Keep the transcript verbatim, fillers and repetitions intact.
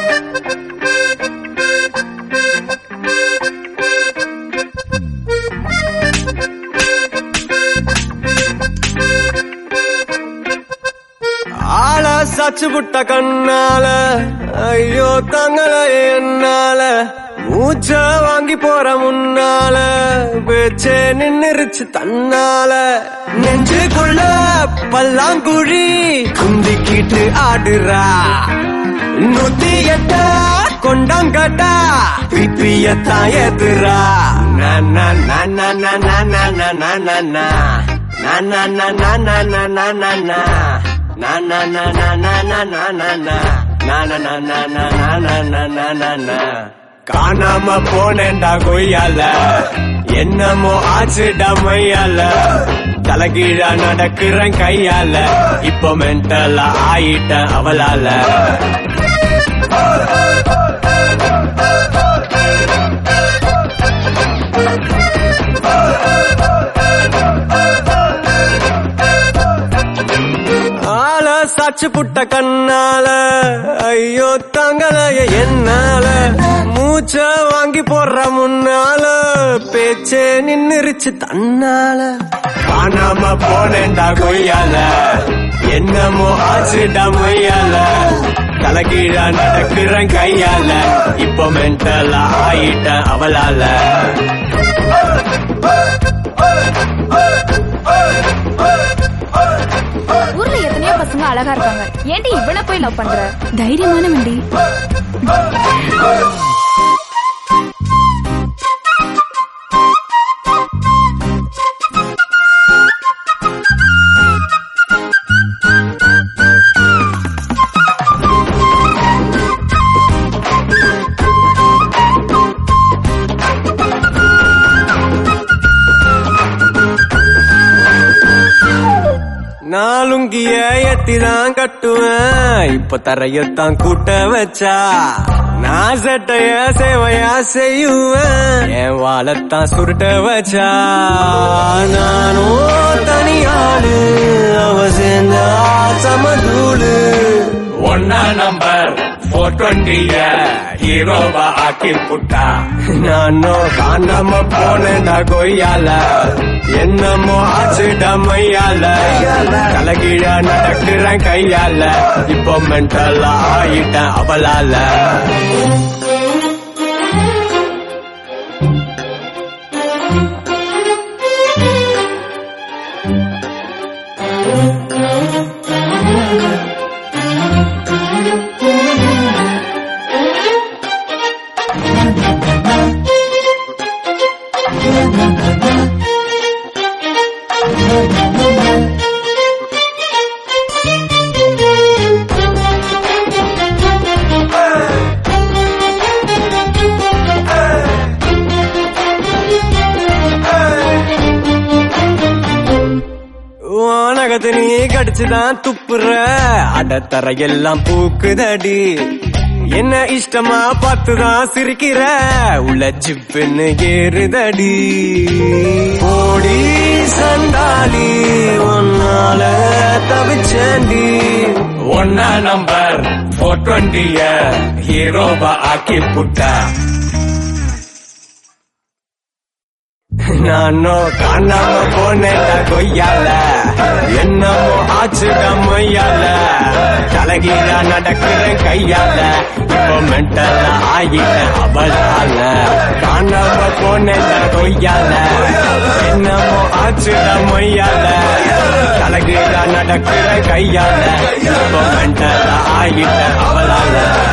ஆள சாச்சு புட்ட கண்ணால ஐயோ தங்கள என்னால மூச்ச வாங்கி போற முன்னால பேச்சே நின்னுருச்சு தன்னால நெஞ்சுக்குள்ள பல்லாங்குழி குந்திக்கிட்டு ஆடுறா நூத்தி எட்ட கொண்டாங்கட்டா பிப்பியத்தான் எதுரா நானா நானா நானா நானா நானா நானா நானா நானா நானா நானா na na na na na na na na na na na na na na na na na na na காணாம போனேன்டா கொய்யால என்னமோ ஆச்சுடா மையால தலைகீழா நடக்கிறேன் கையால இப்போ மென்டலா ஆயிட்டேன் அவளால சாச்சு புட்ட கண்ணால ஐயோ தங்களைய என்னால மூச்ச வாங்கி போடுற முன்னால பேச்சே நின்னுருச்சு தன்னால காணாம போனேன்டா கொய்யால என்னமோ ஆச்சுடா மொய்யால தலைகீழா நடக்கிறேன் கையால இப்போ மென்டலா ஆயிட்டேன் அவளால ஊர்ல எத்தனையோ பசங்க அழகா இருக்காங்க, ஏன்டி இவனை போய் லவ் பண்ற? தைரியமான வண்டி. நாலுங்கிய எத்திதான் கட்டுவேன் இப்ப தரையத்தான் கூட்ட வச்சா நான் சட்டைய சேவையா செய்யுவேன் என் வாழத்தான் சுருட்ட வச்சா நானும் தனியாளு அவ சேர்ந்தா சமதூளு ஒன்னா நம்பர் போர் டுவெண்டிய ஹீரோவா ஆக்கி புட்டா நானும் காணாம போனேன்டா கொய்யால என்னமோ ஆச்சுடா மையால தலைகீழா நடக்கிறேன் கையால இப்போ மென்டலா ஆயிட்டேன் அவளால வானகத்து நீ கடிச்சுதான் துப்புற அடத்தர எல்லாம் பூக்குதடி என்ன இஷ்டமா பார்த்துதான் சிரிக்கிற உள்ள ஜிப்புன்னு ஏறுதடி ஓடி சண்டாளி ஒன்னால தவிச்சேண்டி ஒன்னா நம்பர் போர் டுவெண்டிய ஹீரோவா ஆக்கி புட்டா நானோ காணாம போனேன்டா கொய்யால என்னமோ ஆச்சுடா மொய்யால தலைகீழா நடக்கிறேன் கையால இப்போ மென்டலா ஆயிட்டேன் அவளால காணாம போனேன்டா கொய்யால என்னமோ ஆச்சுடா மொய்யால தலைகீழா நடக்கிறேன் கையால இப்போ மென்டலா ஆயிட்டேன் அவளால